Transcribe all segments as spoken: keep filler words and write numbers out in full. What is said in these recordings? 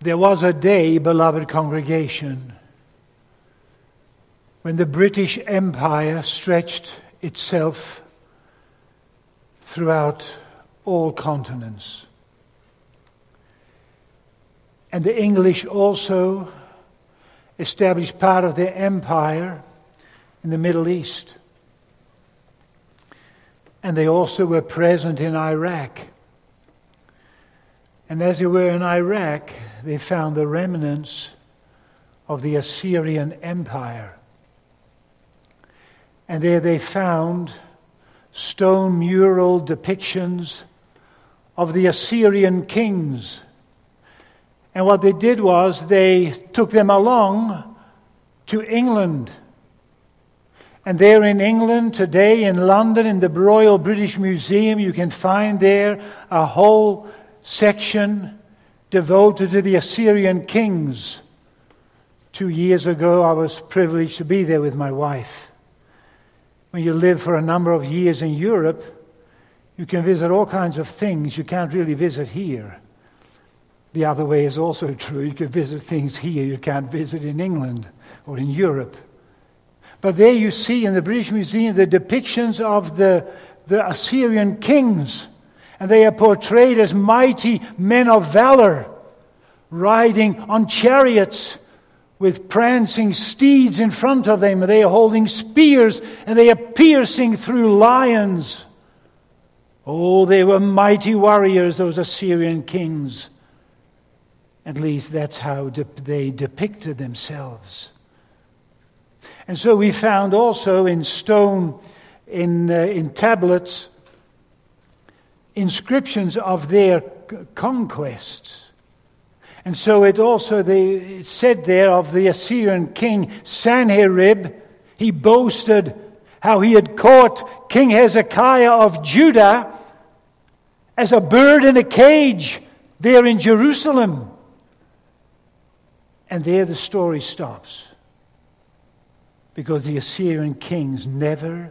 There was a day, beloved congregation, when the British Empire stretched itself throughout all continents. And the English also established part of their empire in the Middle East. And they also were present in Iraq. And as they were in Iraq, they found the remnants of the Assyrian Empire. And there they found stone mural depictions of the Assyrian kings. And what they did was they took them along to England. And there in England today, in London, in the Royal British Museum, you can find there a whole section devoted to the Assyrian kings. Two years ago, I was privileged to be there with my wife. When you live for a number of years in Europe, you can visit all kinds of things you can't really visit here. The other way is also true. You can visit things here you can't visit in England or in Europe. But there you see in the British Museum the depictions of the, the Assyrian kings. And they are portrayed as mighty men of valor, riding on chariots with prancing steeds in front of them. They are holding spears and they are piercing through lions. Oh, they were mighty warriors, those Assyrian kings. At least that's how de- they depicted themselves. And so we found also in stone, in uh, in tablets, inscriptions of their c- conquests. And so it also they, it said there of the Assyrian king Sanherib, he boasted how he had caught King Hezekiah of Judah as a bird in a cage there in Jerusalem. And there the story stops. Because the Assyrian kings never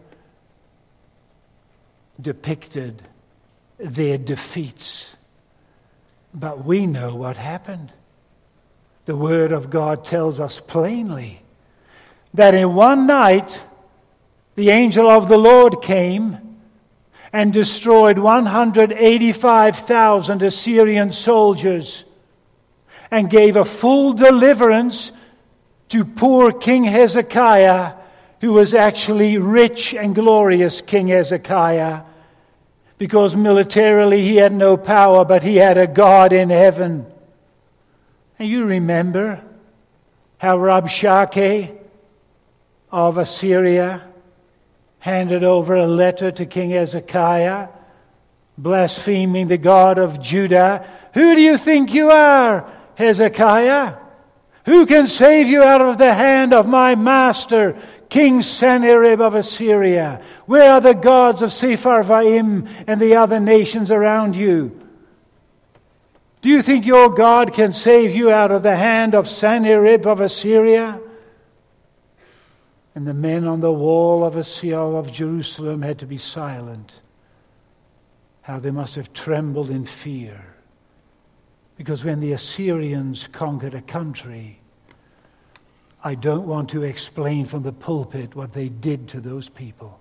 depicted their defeats. But we know what happened. The Word of God tells us plainly that in one night the angel of the Lord came and destroyed one hundred eighty-five thousand Assyrian soldiers and gave a full deliverance to poor King Hezekiah, who was actually rich and glorious King Hezekiah, because militarily he had no power, but he had a God in heaven. And you remember how Rabshakeh of Assyria handed over a letter to King Hezekiah, blaspheming the God of Judah. Who do you think you are, Hezekiah? Who can save you out of the hand of my master, King Sennacherib of Assyria? Where are the gods of Sepharvaim and the other nations around you? Do you think your God can save you out of the hand of Sennacherib of Assyria? And the men on the wall of Assyria of Jerusalem had to be silent. How they must have trembled in fear. Because when the Assyrians conquered a country, I don't want to explain from the pulpit what they did to those people.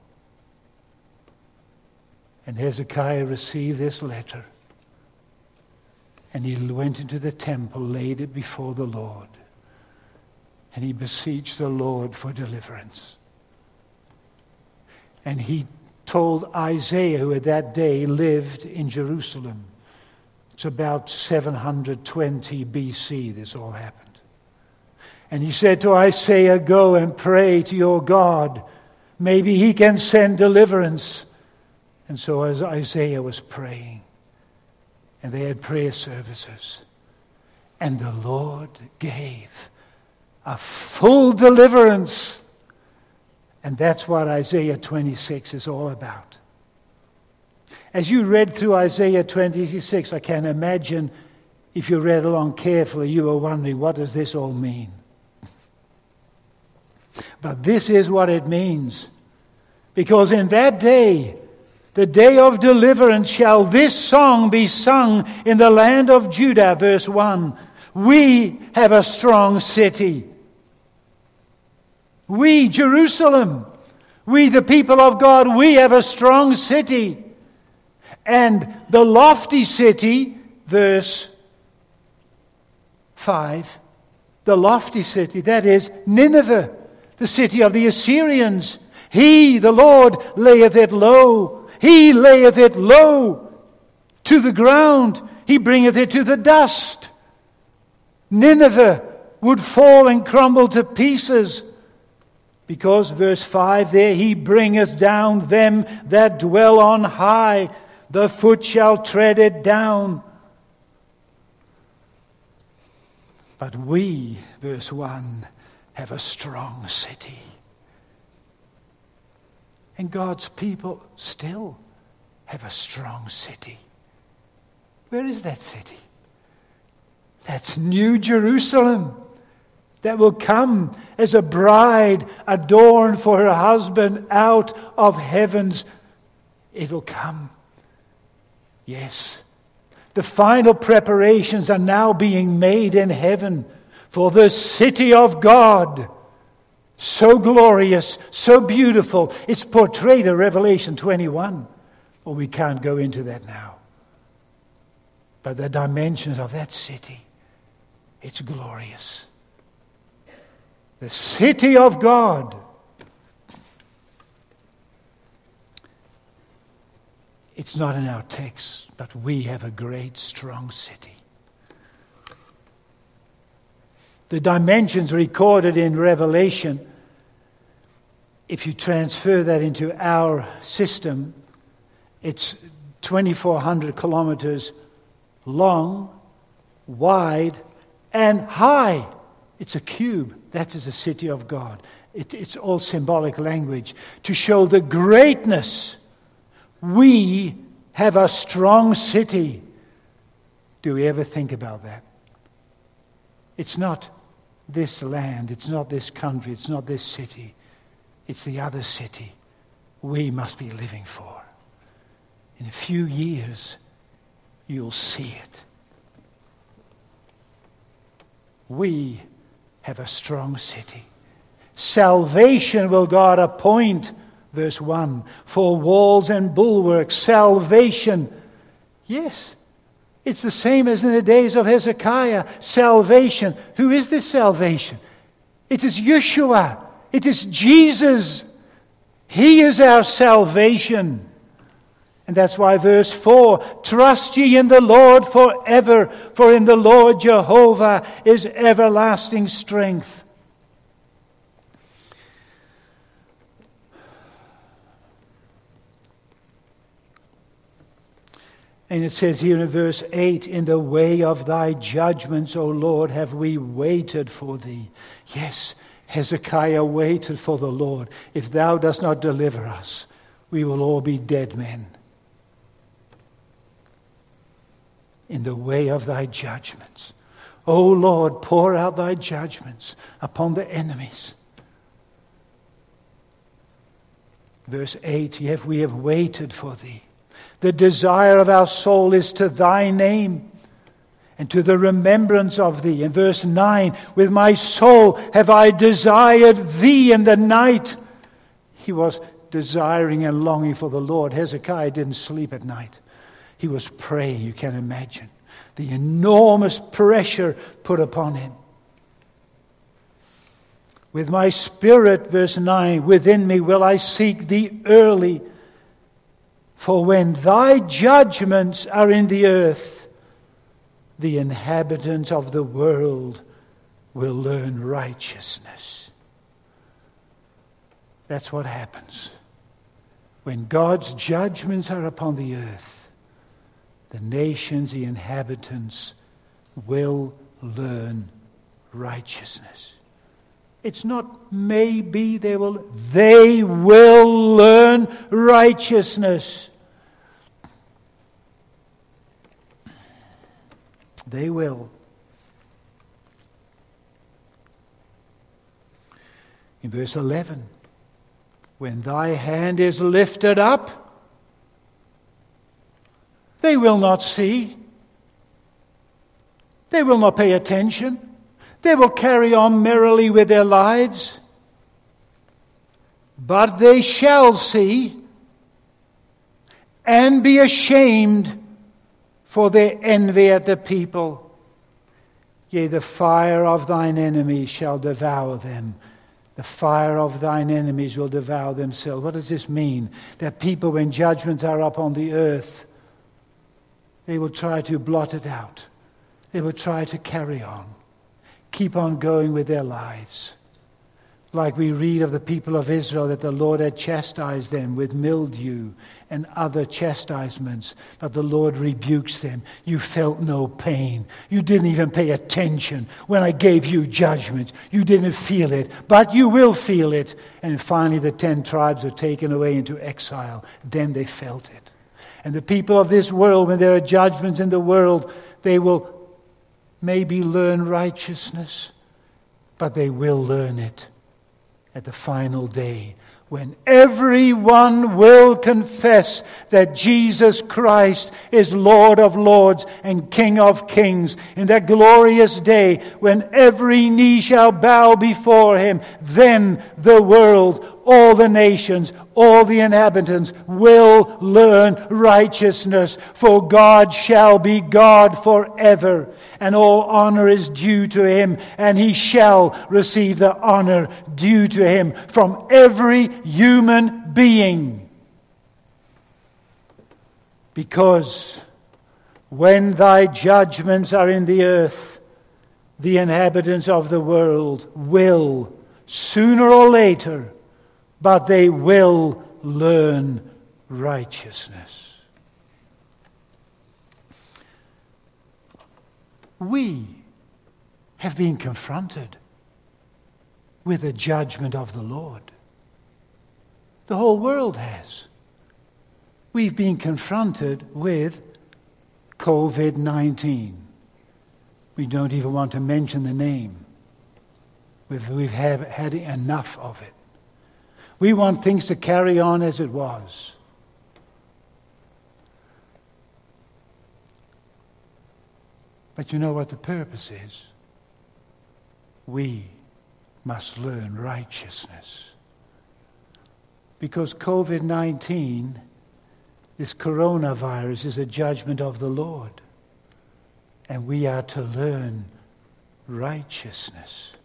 And Hezekiah received this letter. And he went into the temple, laid it before the Lord. And he beseeched the Lord for deliverance. And he told Isaiah, who at that day lived in Jerusalem. It's about seven hundred twenty B C this all happened. And he said to Isaiah, go and pray to your God. Maybe he can send deliverance. And so as Isaiah was praying, and they had prayer services, and the Lord gave a full deliverance. And that's what Isaiah twenty-six is all about. As you read through Isaiah twenty-six, I can imagine if you read along carefully, you were wondering, what does this all mean? But this is what it means. Because in that day, the day of deliverance, shall this song be sung in the land of Judah, verse one. We have a strong city. We, Jerusalem, we the people of God, we have a strong city. And the lofty city, verse five, the lofty city, that is Nineveh, the city of the Assyrians. He, the Lord, layeth it low. He layeth it low to the ground. He bringeth it to the dust. Nineveh would fall and crumble to pieces. Because, verse five there, he bringeth down them that dwell on high. The foot shall tread it down. But we, verse one, have a strong city. And God's people still have a strong city. Where is that city? That's New Jerusalem, that will come as a bride adorned for her husband out of heavens. It will come. Yes. The final preparations are now being made in heaven for the city of God. So glorious, so beautiful. It's portrayed in Revelation twenty-one. Well, we can't go into that now. But the dimensions of that city, it's glorious. The city of God. It's not in our text, but we have a great, strong city. The dimensions recorded in Revelation, if you transfer that into our system, it's twenty-four hundred kilometers long, wide, and high. It's a cube. That is the city of God. It, it's all symbolic language to show the greatness. We have a strong city. Do we ever think about that? It's not this land. It's not this country. It's not this city. It's the other city we must be living for. In a few years, you'll see it. We have a strong city. Salvation will God appoint, verse one, for walls and bulwarks. Salvation. Yes, it's the same as in the days of Hezekiah. Salvation. Who is this salvation? It is Yeshua. It is Jesus. He is our salvation. And that's why verse four, trust ye in the Lord forever, for in the Lord Jehovah is everlasting strength. And it says here in verse eight, in the way of thy judgments, O Lord, have we waited for thee. Yes, Hezekiah waited for the Lord. If thou dost not deliver us, we will all be dead men. In the way of thy judgments. O Lord, pour out thy judgments upon the enemies. Verse eight, yet we have waited for thee. The desire of our soul is to thy name and to the remembrance of thee. In verse nine, with my soul have I desired thee in the night. He was desiring and longing for the Lord. Hezekiah didn't sleep at night. He was praying, you can imagine. The enormous pressure put upon him. With my spirit, verse nine, within me will I seek thee early. For when thy judgments are in the earth, the inhabitants of the world will learn righteousness. That's what happens. When God's judgments are upon the earth, the nations, the inhabitants, will learn righteousness. It's not maybe they will, they will learn righteousness. They will. In verse eleven, when thy hand is lifted up, they will not see. They will not pay attention. They will carry on merrily with their lives. But they shall see and be ashamed for their envy at the people. Yea, the fire of thine enemies shall devour them. The fire of thine enemies will devour themselves. What does this mean? That people, when judgments are up on the earth, they will try to blot it out. They will try to carry on, keep on going with their lives. Like we read of the people of Israel, that the Lord had chastised them with mildew and other chastisements, but the Lord rebukes them. You felt no pain. You didn't even pay attention when I gave you judgment. You didn't feel it, but you will feel it. And finally the ten tribes were taken away into exile. Then they felt it. And the people of this world, when there are judgments in the world, they will maybe learn righteousness, but they will learn it at the final day, when everyone will confess that Jesus Christ is Lord of lords and King of kings. In that glorious day, when every knee shall bow before him, then the world, all the nations, all the inhabitants will learn righteousness, for God shall be God forever, and all honor is due to him, and he shall receive the honor due to him from every human being. Because when thy judgments are in the earth, the inhabitants of the world will, sooner or later, but they will learn righteousness. We have been confronted with the judgment of the Lord. The whole world has. We've been confronted with covid nineteen. We don't even want to mention the name. We've, we've have, had enough of it. We want things to carry on as it was. But you know what the purpose is? We must learn righteousness. Because covid nineteen, this coronavirus, is a judgment of the Lord. And we are to learn righteousness.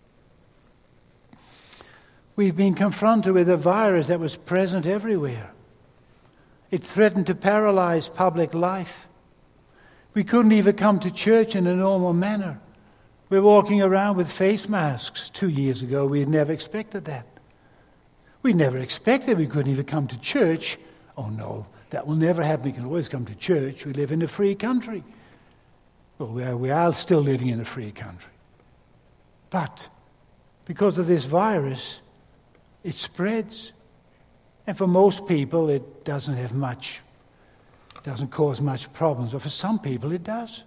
We've been confronted with a virus that was present everywhere. It threatened to paralyze public life. We couldn't even come to church in a normal manner. We're walking around with face masks. Two years ago, we had never expected that. We never expected we couldn't even come to church. Oh no, that will never happen. We can always come to church. We live in a free country. Well, we are, we are still living in a free country. But because of this virus, it spreads. And for most people, it doesn't have much, it doesn't cause much problems. But for some people, it does.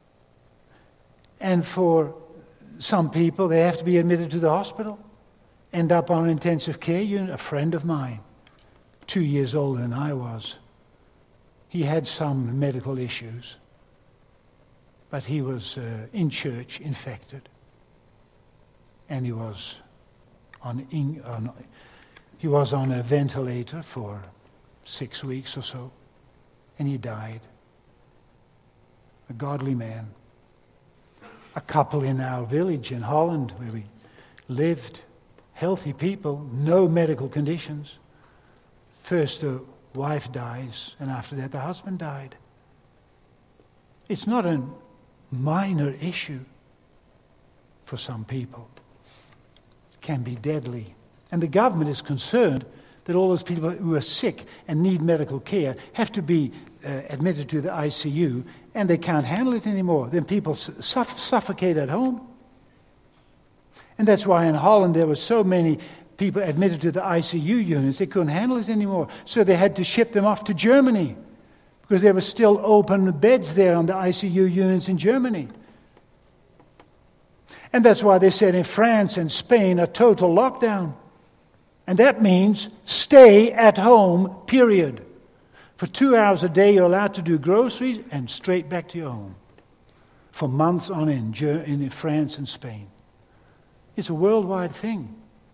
And for some people, they have to be admitted to the hospital, end up on an intensive care unit. A friend of mine, two years older than I was, he had some medical issues, but he was uh, in church infected. And he was on, in, on he was on a ventilator for six weeks or so, and he died. A godly man. A couple in our village in Holland where we lived, healthy people, no medical conditions. First the wife dies, and after that the husband died. It's not a minor issue for some people. It can be deadly. And the government is concerned that all those people who are sick and need medical care have to be uh, admitted to the I C U, and they can't handle it anymore. Then people suff- suffocate at home. And that's why in Holland there were so many people admitted to the I C U units, they couldn't handle it anymore. So they had to ship them off to Germany, because there were still open beds there on the I C U units in Germany. And that's why they said in France and Spain a total lockdown. And that means stay at home, period. For two hours a day you're allowed to do groceries and straight back to your home. for months on end in France and Spain. It's a worldwide thing.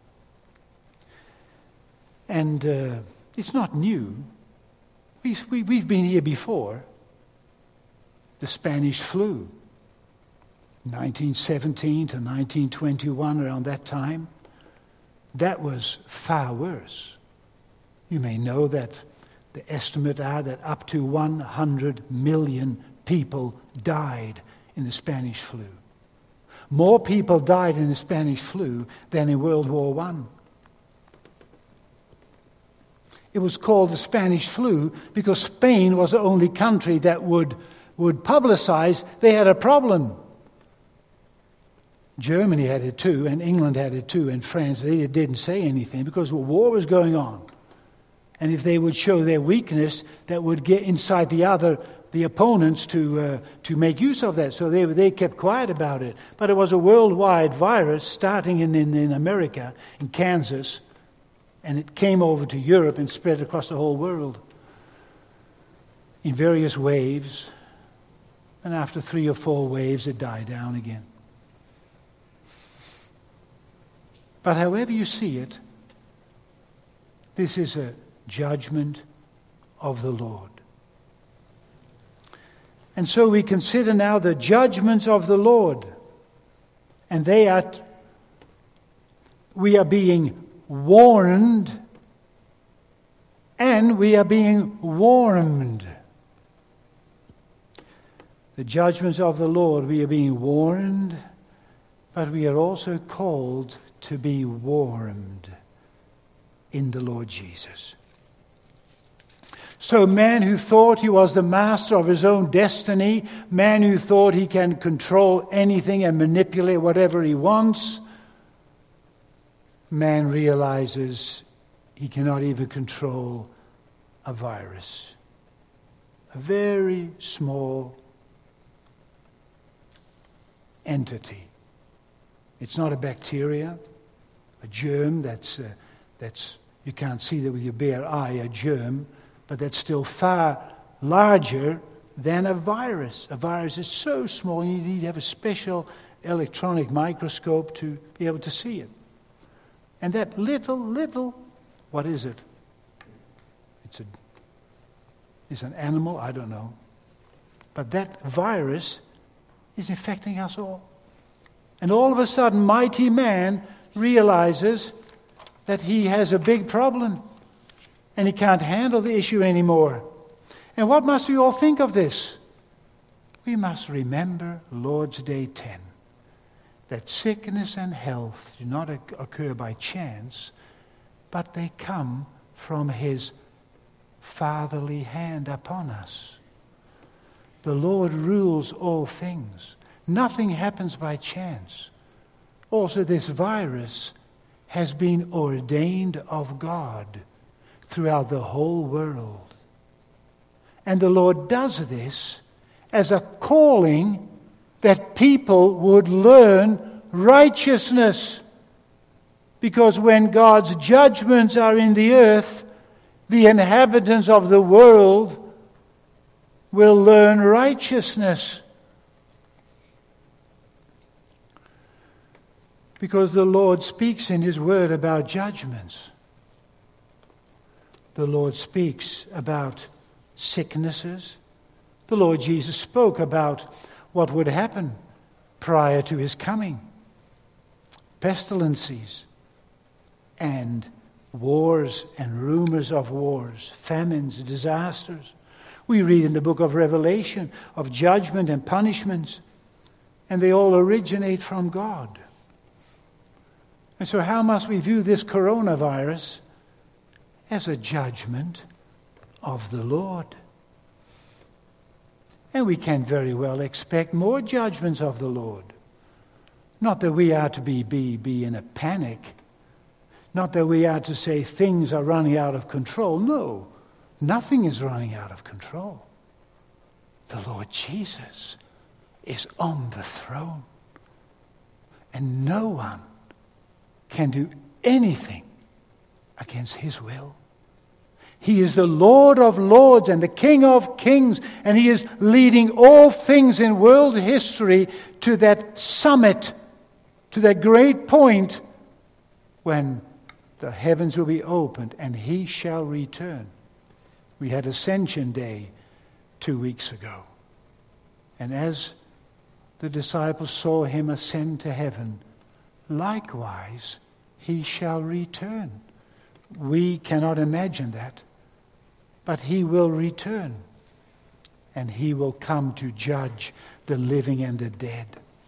And uh, it's not new. We, we, we've been here before. The Spanish flu, nineteen seventeen to nineteen twenty-one, around that time. That was far worse. You may know that the estimate are that up to one hundred million people died in the Spanish flu. More people died in the Spanish flu than in World War One. It was called the Spanish flu because Spain was the only country that would, would publicize they had a problem. Germany had it too, and England had it too, and France. They didn't say anything because a war was going on. And if they would show their weakness, that would get inside the other, the opponents, to uh, to make use of that. So they they kept quiet about it. But it was a worldwide virus, starting in, in, in America, in Kansas, and it came over to Europe and spread across the whole world in various waves. And after three or four waves, it died down again. But however you see it, this is a judgment of the Lord. And so we consider now the judgments of the Lord. And they are, we are being warned, and we are being warned. The judgments of the Lord, we are being warned, but we are also called to be warmed in the Lord Jesus. So man who thought he was the master of his own destiny, man who thought he can control anything and manipulate whatever he wants, man realizes he cannot even control a virus. A very small entity. It's not a bacteria, a germ that's, uh, that's you can't see that with your bare eye, a germ, but that's still far larger than a virus. A virus is so small you need to have a special electronic microscope to be able to see it. And that little, little, what is it? It's a, it's an animal, I don't know. But that virus is infecting us all. And all of a sudden, mighty man realizes that he has a big problem and he can't handle the issue anymore. And what must we all think of this? We must remember Lord's Day ten, that sickness and health do not occur by chance, but they come from his fatherly hand upon us. The Lord rules all things. Nothing happens by chance. Also, this virus has been ordained of God throughout the whole world. And the Lord does this as a calling that people would learn righteousness. Because when God's judgments are in the earth, the inhabitants of the world will learn righteousness. Because the Lord speaks in His Word about judgments. The Lord speaks about sicknesses. The Lord Jesus spoke about what would happen prior to His coming. Pestilences and wars and rumors of wars, famines, disasters. We read in the book of Revelation of judgment and punishments, and they all originate from God. And so how must we view this coronavirus? As a judgment of the Lord. And we can very well expect more judgments of the Lord. Not that we are to be, be, be in a panic. Not that we are to say things are running out of control. No, nothing is running out of control. The Lord Jesus is on the throne. And no one can do anything against His will. He is the Lord of lords and the King of kings, and he is leading all things in world history to that summit, to that great point when the heavens will be opened and he shall return. We had Ascension Day two weeks ago. And as the disciples saw him ascend to heaven, likewise he shall return. We cannot imagine that. But he will return, and he will come to judge the living and the dead.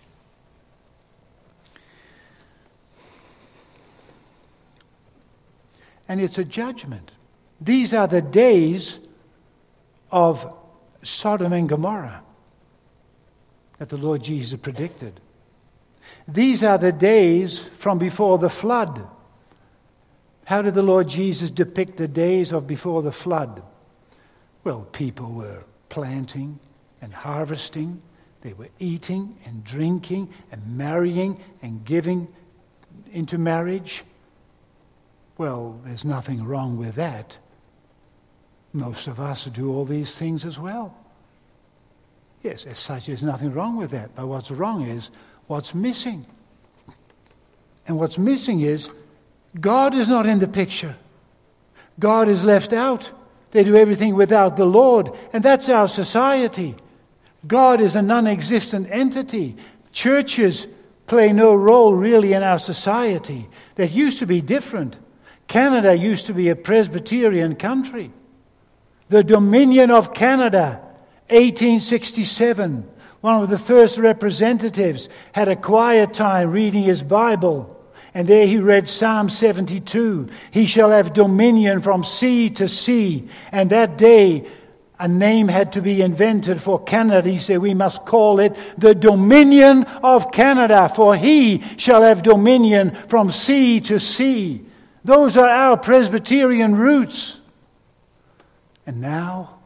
And it's a judgment. These are the days of Sodom and Gomorrah that the Lord Jesus predicted. These are the days from before the flood. How did the Lord Jesus depict the days of before the flood? Well, people were planting and harvesting. They were eating and drinking and marrying and giving into marriage. Well, there's nothing wrong with that. Most of us do all these things as well. Yes, as such, there's nothing wrong with that. But what's wrong is what's missing. And what's missing is God is not in the picture. God is left out. They do everything without the Lord. And that's our society. God is a non-existent entity. Churches play no role really in our society. That used to be different. Canada used to be a Presbyterian country. The Dominion of Canada, eighteen sixty-seven. One of the first representatives had a quiet time reading his Bible. And there he read Psalm seventy-two. He shall have dominion from sea to sea. And that day, a name had to be invented for Canada. He said, we must call it the Dominion of Canada, for he shall have dominion from sea to sea. Those are our Presbyterian roots. And now,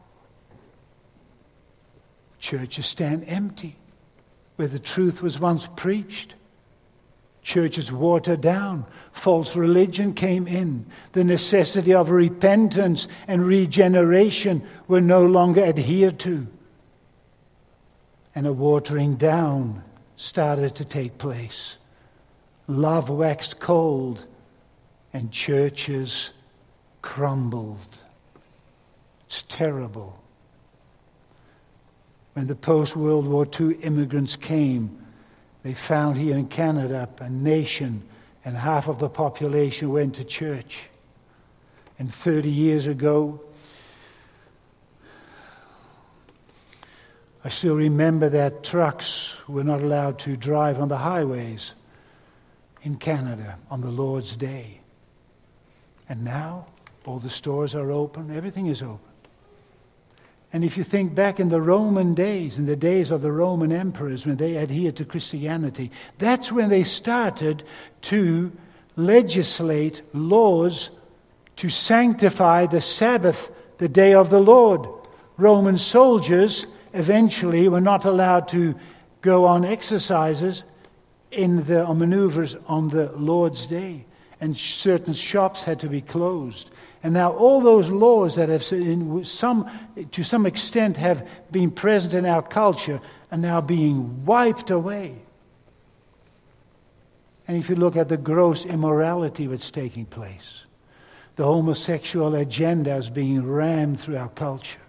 churches stand empty, where the truth was once preached. Churches watered down. False religion came in. The necessity of repentance and regeneration were no longer adhered to. And a watering down started to take place. Love waxed cold, and churches crumbled. It's terrible. When the post-World War Two immigrants came, they found here in Canada a nation, and half of the population went to church. And thirty years ago, I still remember that trucks were not allowed to drive on the highways in Canada on the Lord's Day. And now, all the stores are open, everything is open. And if you think back in the Roman days, in the days of the Roman emperors, when they adhered to Christianity, that's when they started to legislate laws to sanctify the Sabbath, the day of the Lord. Roman soldiers eventually were not allowed to go on exercises in the on maneuvers on the Lord's Day, and certain shops had to be closed. And now all those laws that have, in some, to some extent, have been present in our culture are now being wiped away. And if you look at the gross immorality that's taking place, the homosexual agenda is being rammed through our culture.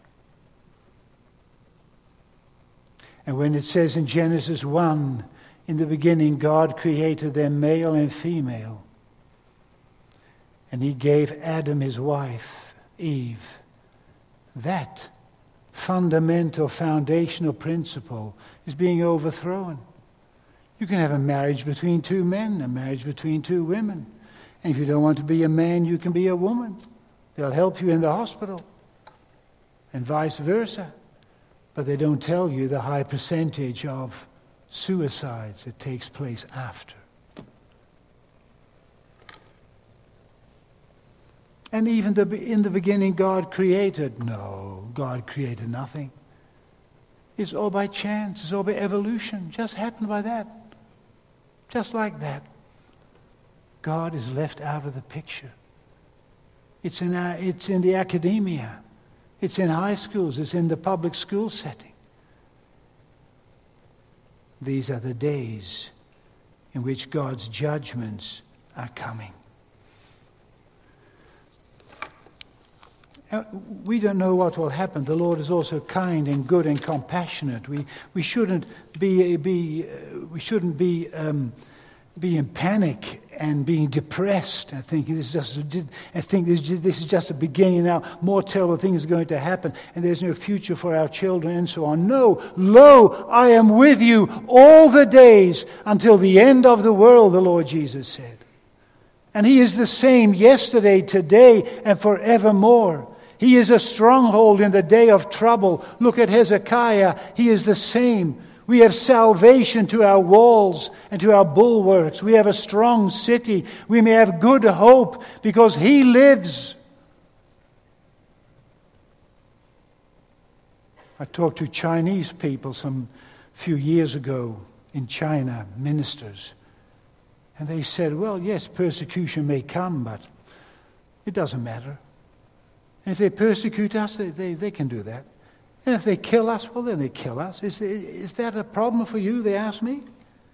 And when it says in Genesis one, in the beginning God created them male and female, and he gave Adam his wife, Eve. That fundamental, foundational principle is being overthrown. You can have a marriage between two men, a marriage between two women. And if you don't want to be a man, you can be a woman. They'll help you in the hospital. And vice versa. But they don't tell you the high percentage of suicides that takes place after. And even the, in the beginning, God created. No, God created nothing. It's all by chance. It's all by evolution. Just happened by that. Just like that. God is left out of the picture. It's in, our, it's in the academia. It's in high schools. It's in the public school setting. These are the days in which God's judgments are coming. We don't know what will happen. The Lord is also kind and good and compassionate. We we shouldn't be be uh, we shouldn't be um, be in panic and being depressed. I think this is just I think this is just, this is just a beginning now. More terrible things are going to happen, and there's no future for our children and so on. No, lo, I am with you all the days until the end of the world. The Lord Jesus said, and He is the same yesterday, today, and forevermore. He is a stronghold in the day of trouble. Look at Hezekiah. He is the same. We have salvation to our walls and to our bulwarks. We have a strong city. We may have good hope because He lives. I talked to Chinese people some few years ago in China, ministers. And they said, well, yes, persecution may come, but it doesn't matter. And if they persecute us, they, they, they can do that. And if they kill us, well, then they kill us. Is, is that a problem for you, they ask me?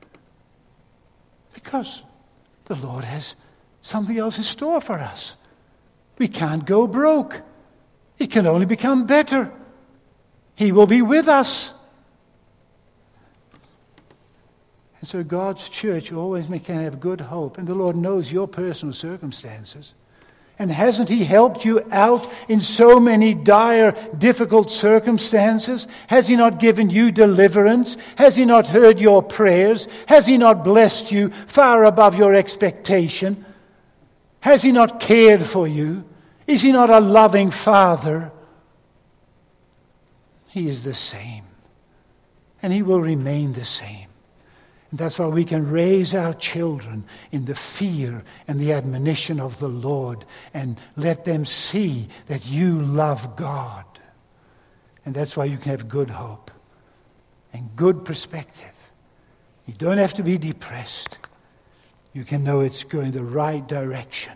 Because the Lord has something else in store for us. We can't go broke. It can only become better. He will be with us. And so God's church always can have good hope. And the Lord knows your personal circumstances. And hasn't He helped you out in so many dire, difficult circumstances? Has He not given you deliverance? Has He not heard your prayers? Has He not blessed you far above your expectation? Has He not cared for you? Is He not a loving Father? He is the same. And He will remain the same. And that's why we can raise our children in the fear and the admonition of the Lord and let them see that you love God. And that's why you can have good hope and good perspective. You don't have to be depressed. You can know it's going the right direction.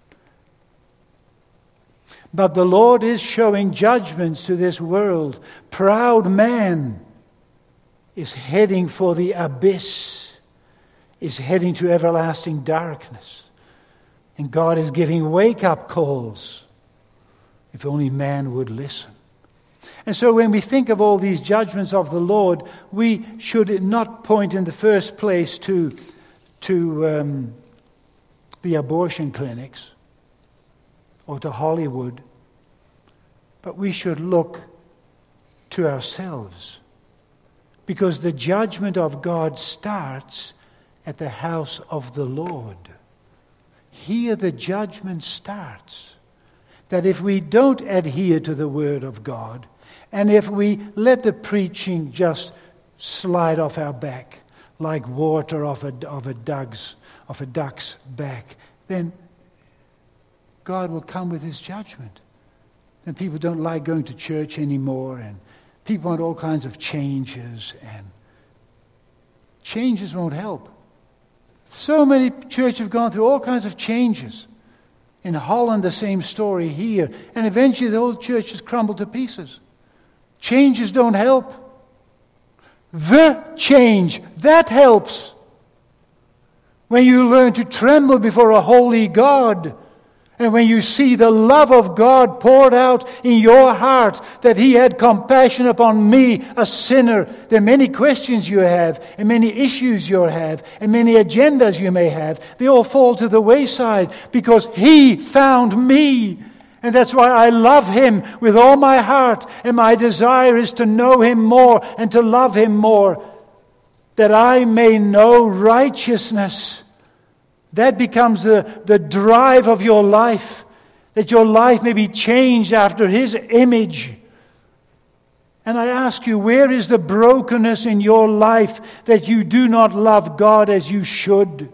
But the Lord is showing judgments to this world. Proud man is heading for the abyss, is heading to everlasting darkness. And God is giving wake-up calls, if only man would listen. And so when we think of all these judgments of the Lord, we should not point in the first place to, to um, the abortion clinics or to Hollywood, but we should look to ourselves. Because the judgment of God starts at the house of the Lord. Here the judgment starts. That if we don't adhere to the Word of God, and if we let the preaching just slide off our back, like water off a, of a duck's, of a duck's back, then God will come with His judgment. Then people don't like going to church anymore, and people want all kinds of changes, and changes won't help. So many churches have gone through all kinds of changes. In Holland, the same story here. And eventually the whole church has crumbled to pieces. Changes don't help. The change, that helps. When you learn to tremble before a holy God, and when you see the love of God poured out in your heart, that He had compassion upon me, a sinner, there are many questions you have, and many issues you have, and many agendas you may have. They all fall to the wayside because He found me. And that's why I love Him with all my heart, and my desire is to know Him more and to love Him more, that I may know righteousness. That becomes the, the drive of your life, that your life may be changed after His image. And I ask you, where is the brokenness in your life that you do not love God as you should?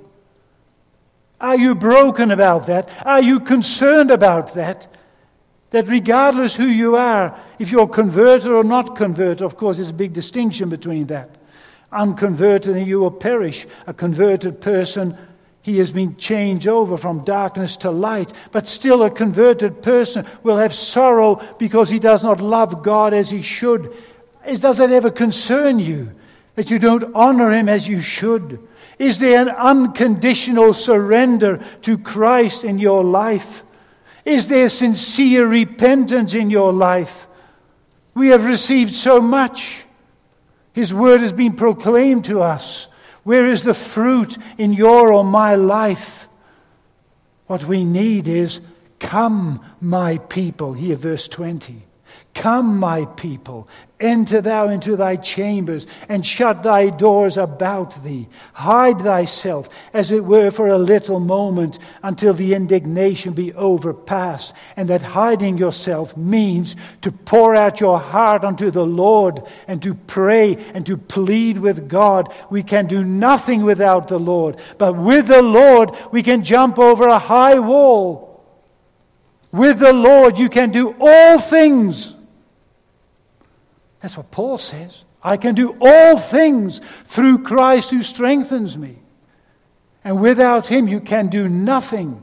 Are you broken about that? Are you concerned about that? That regardless who you are, if you're converted or not converted, of course there's a big distinction between that. Unconverted and you will perish. A converted person, He has been changed over from darkness to light, but still a converted person will have sorrow because he does not love God as he should. Does that ever concern you, that you don't honor him as you should? Is there an unconditional surrender to Christ in your life? Is there sincere repentance in your life? We have received so much. His word has been proclaimed to us. Where is the fruit in your or my life? What we need is, come, my people. Here, verse twenty. Come, my people, enter thou into thy chambers, and shut thy doors about thee. Hide thyself, as it were, for a little moment, until the indignation be overpast. And that hiding yourself means to pour out your heart unto the Lord, and to pray and to plead with God. We can do nothing without the Lord, but with the Lord we can jump over a high wall. With the Lord you can do all things. That's what Paul says. I can do all things through Christ who strengthens me. And without him you can do nothing.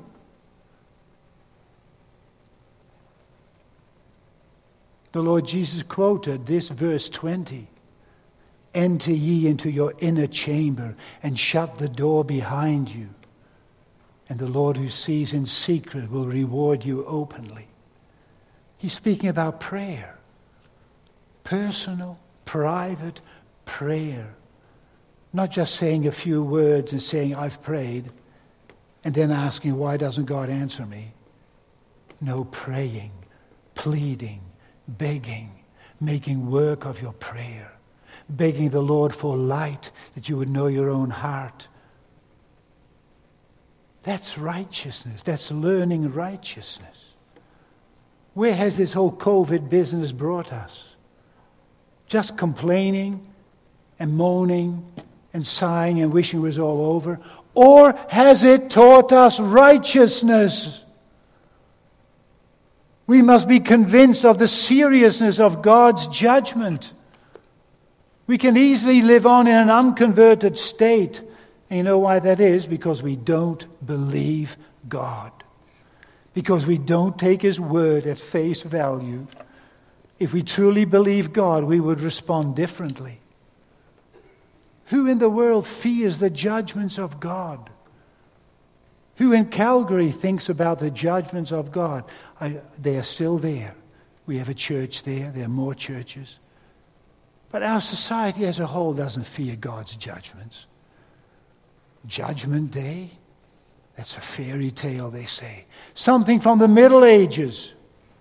The Lord Jesus quoted this verse twenty. Enter ye into your inner chamber and shut the door behind you. And the Lord who sees in secret will reward you openly. He's speaking about prayer. Personal, private prayer. Not just saying a few words and saying, I've prayed, and then asking, why doesn't God answer me? No, praying, pleading, begging, making work of your prayer. Begging the Lord for light, that you would know your own heart. That's righteousness. That's learning righteousness. Where has this whole COVID business brought us? Just complaining and moaning and sighing and wishing it was all over? Or has it taught us righteousness? We must be convinced of the seriousness of God's judgment. We can easily live on in an unconverted state. And you know why that is? Because we don't believe God. Because we don't take his word at face value. If we truly believe God, we would respond differently. Who in the world fears the judgments of God? Who in Calgary thinks about the judgments of God? I, they are still there. We have a church there. There are more churches. But our society as a whole doesn't fear God's judgments. Judgment Day? That's a fairy tale, they say. Something from the Middle Ages.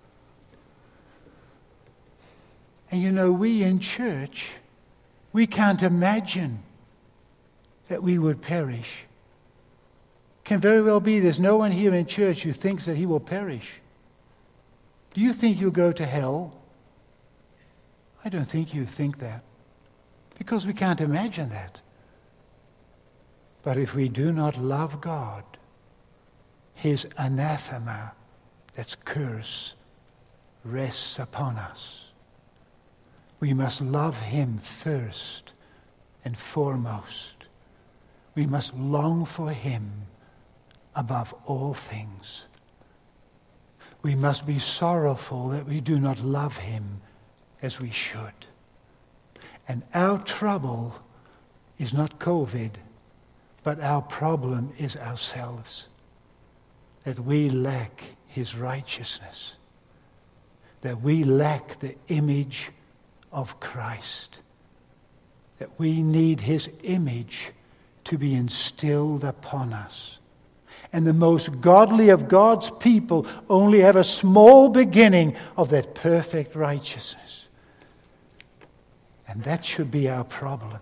And you know, we in church, we can't imagine that we would perish. Can very well be there's no one here in church who thinks that he will perish. Do you think you'll go to hell? I don't think you think that. Because we can't imagine that. But if we do not love God, his anathema, that's curse, rests upon us. We must love him first and foremost. We must long for him above all things. We must be sorrowful that we do not love him as we should. And our trouble is not COVID, but our problem is ourselves. That we lack his righteousness. That we lack the image of Christ. That we need his image to be instilled upon us. And the most godly of God's people only have a small beginning of that perfect righteousness. And that should be our problem.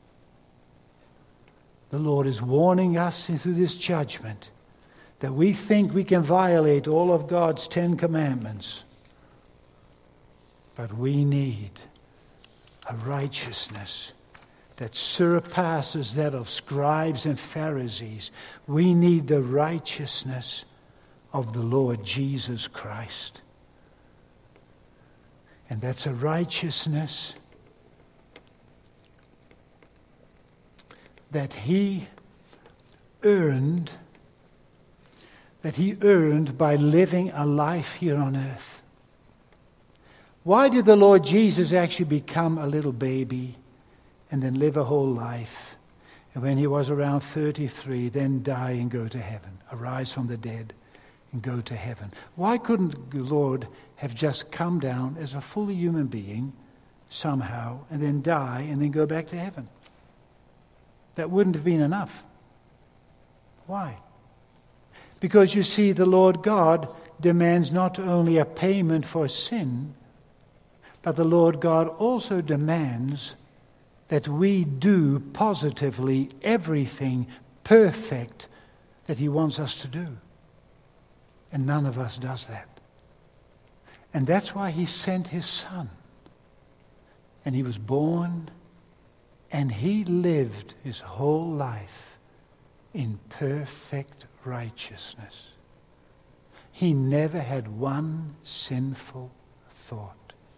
The Lord is warning us through this judgment that we think we can violate all of God's Ten Commandments. But we need a righteousness that surpasses that of scribes and Pharisees. We need the righteousness of the Lord Jesus Christ. And that's a righteousness that he earned, that he earned by living a life here on earth. Why did the Lord Jesus actually become a little baby and then live a whole life? And when he was around thirty-three, then die and go to heaven, arise from the dead and go to heaven. Why couldn't the Lord have just come down as a fully human being somehow and then die and then go back to heaven? That wouldn't have been enough. Why? Because you see, the Lord God demands not only a payment for sin, but the Lord God also demands that we do positively everything perfect that he wants us to do. And none of us does that. And that's why he sent his Son. And he was born, and he lived his whole life in perfect righteousness. He never had one sinful thought.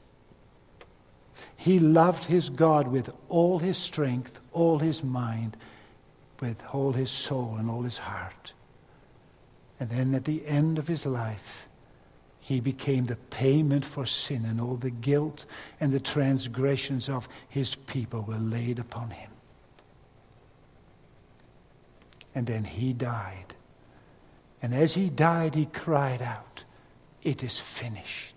He loved his God with all his strength, all his mind, with all his soul and all his heart. And then at the end of his life, he became the payment for sin, and all the guilt and the transgressions of his people were laid upon him. And then he died. And as he died, he cried out, "It is finished."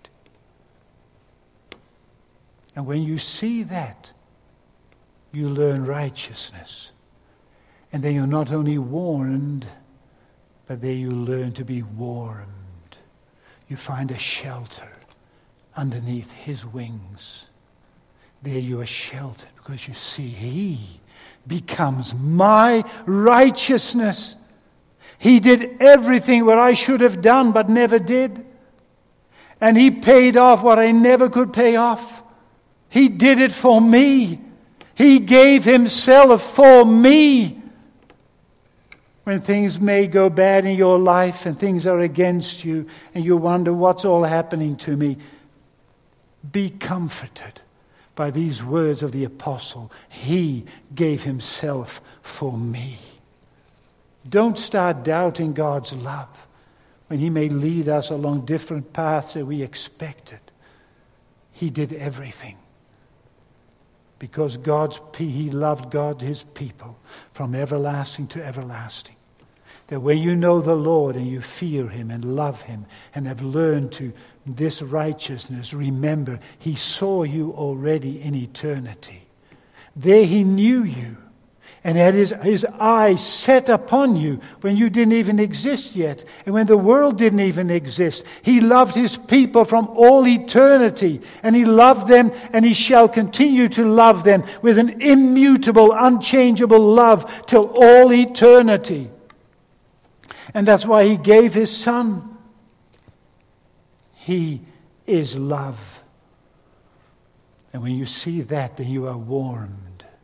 And when you see that, you learn righteousness. And then you're not only warned, but then you learn to be warmed. You find a shelter underneath his wings. There you are sheltered because you see he becomes my righteousness. He did everything what I should have done but never did. And he paid off what I never could pay off. He did it for me. He gave himself for me. When things may go bad in your life and things are against you and you wonder what's all happening to me, be comforted by these words of the apostle. He gave himself for me. Don't start doubting God's love when he may lead us along different paths that we expected. He did everything. Because God's he loved God, his people, from everlasting to everlasting. That when you know the Lord and you fear him and love him and have learned to this righteousness, remember, he saw you already in eternity. There he knew you and had his, his eyes set upon you when you didn't even exist yet. And when the world didn't even exist, he loved his people from all eternity. And he loved them, and he shall continue to love them with an immutable, unchangeable love till all eternity. And that's why he gave his Son. He is love. And when you see that, then you are warmed.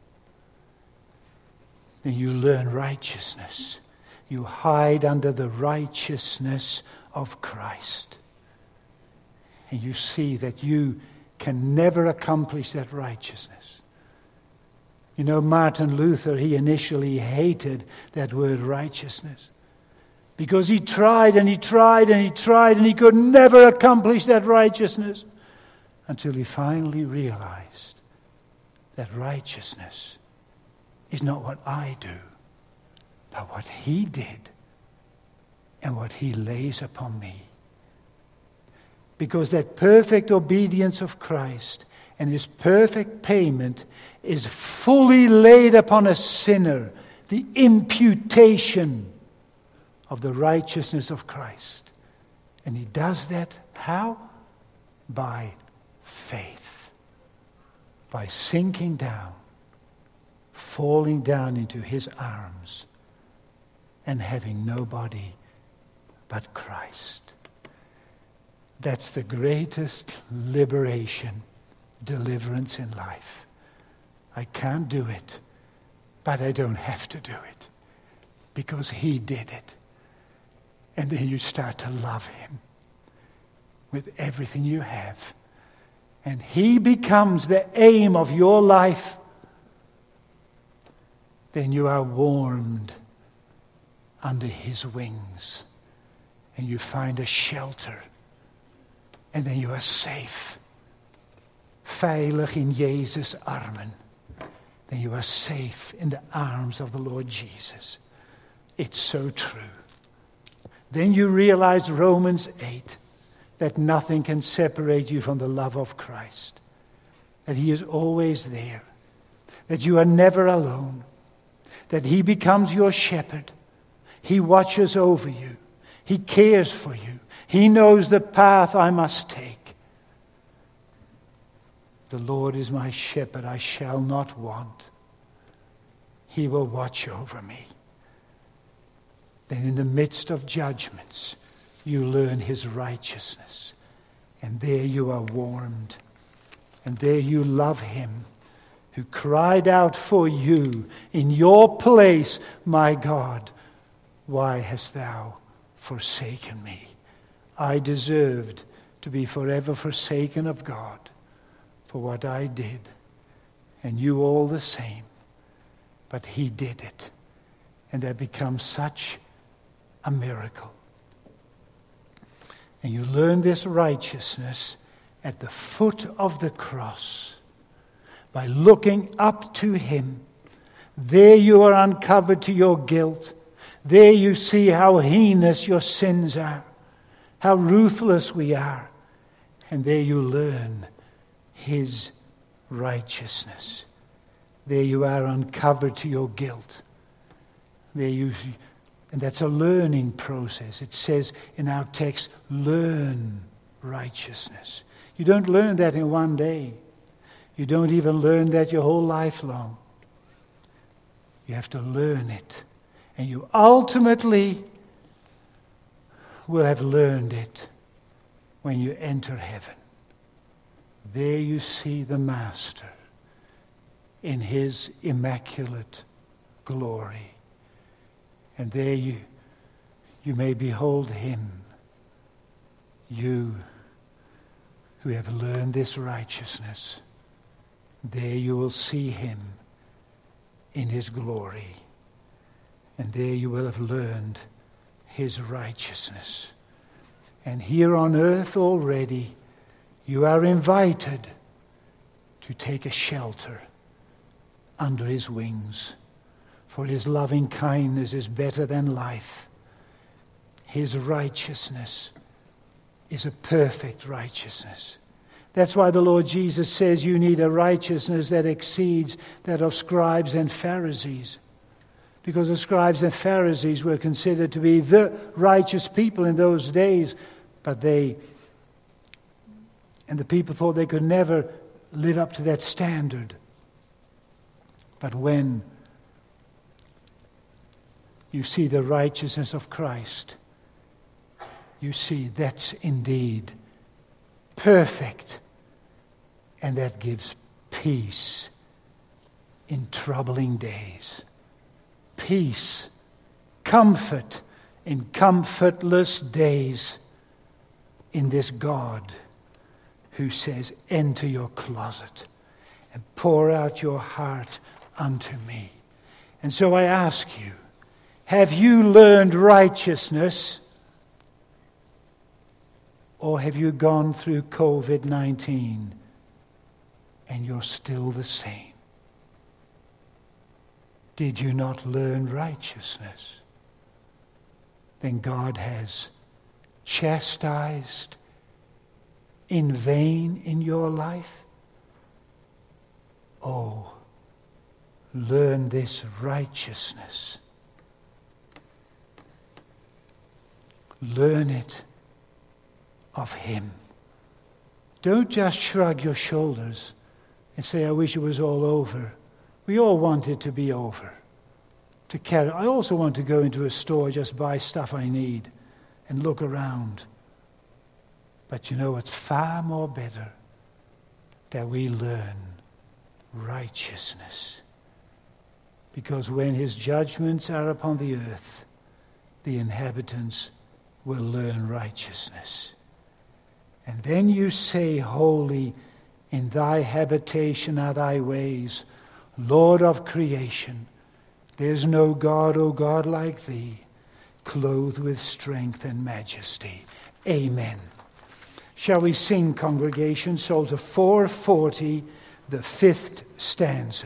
Then you learn righteousness. You hide under the righteousness of Christ. And you see that you can never accomplish that righteousness. You know, Martin Luther, he initially hated that word righteousness. Because he tried and he tried and he tried and he could never accomplish that righteousness. Until he finally realized that righteousness is not what I do, but what he did and what he lays upon me. Because that perfect obedience of Christ and his perfect payment is fully laid upon a sinner, the imputation of the righteousness of Christ. And he does that how? By faith. By sinking down, falling down into his arms and having nobody but Christ. That's the greatest liberation, deliverance in life. I can't do it, but I don't have to do it because he did it. And then you start to love him with everything you have. And he becomes the aim of your life. Then you are warmed under his wings. And you find a shelter. En then you are safe. Veilig in Jezus' armen. Then you are safe in the arms of the Lord Jesus. It's so true. Then you realize Romans eight, that nothing can separate you from the love of Christ. That he is always there. That you are never alone. That he becomes your shepherd. He watches over you. He cares for you. He knows the path I must take. The Lord is my shepherd, I shall not want. He will watch over me. Then in the midst of judgments, you learn his righteousness. And there you are warmed. And there you love him, who cried out for you in your place, my God, why hast thou forsaken me? I deserved to be forever forsaken of God for what I did, and you all the same. But he did it, and that becomes such a miracle. And you learn this righteousness at the foot of the cross by looking up to him. There you are uncovered to your guilt. There you see how heinous your sins are, how ruthless we are. And there you learn his righteousness. There you are uncovered to your guilt. There you, and that's a learning process. It says in our text, learn righteousness. You don't learn that in one day. You don't even learn that your whole life long. You have to learn it. And you ultimately will have learned it when you enter heaven. There you see the Master in his immaculate glory. And there you, you may behold him, you who have learned this righteousness. There you will see him in his glory. And there you will have learned his righteousness. And here on earth already, you are invited to take a shelter under his wings. For his loving kindness is better than life. His righteousness is a perfect righteousness. That's why the Lord Jesus says you need a righteousness that exceeds that of scribes and Pharisees. Because the scribes and Pharisees were considered to be the righteous people in those days, but they, and the people thought they could never live up to that standard. But when you see the righteousness of Christ, you see that's indeed perfect, and that gives peace in troubling days. Peace, comfort in comfortless days in this God who says, enter your closet and pour out your heart unto me. And so I ask you, have you learned righteousness, or have you gone through covid nineteen and you're still the same? Did you not learn righteousness? Then God has chastised in vain in your life. Oh, learn this righteousness. Learn it of him. Don't just shrug your shoulders and say, I wish it was all over. We all want it to be over. To carry. I also want to go into a store, just buy stuff I need and look around. But you know, it's far more better that we learn righteousness. Because when his judgments are upon the earth, the inhabitants will learn righteousness. And then you say, holy in thy habitation are thy ways, Lord of creation. There's no God, O God, like thee. clothed with strength and majesty. Amen. Shall we sing, congregation, Psalter four forty, the fifth stanza?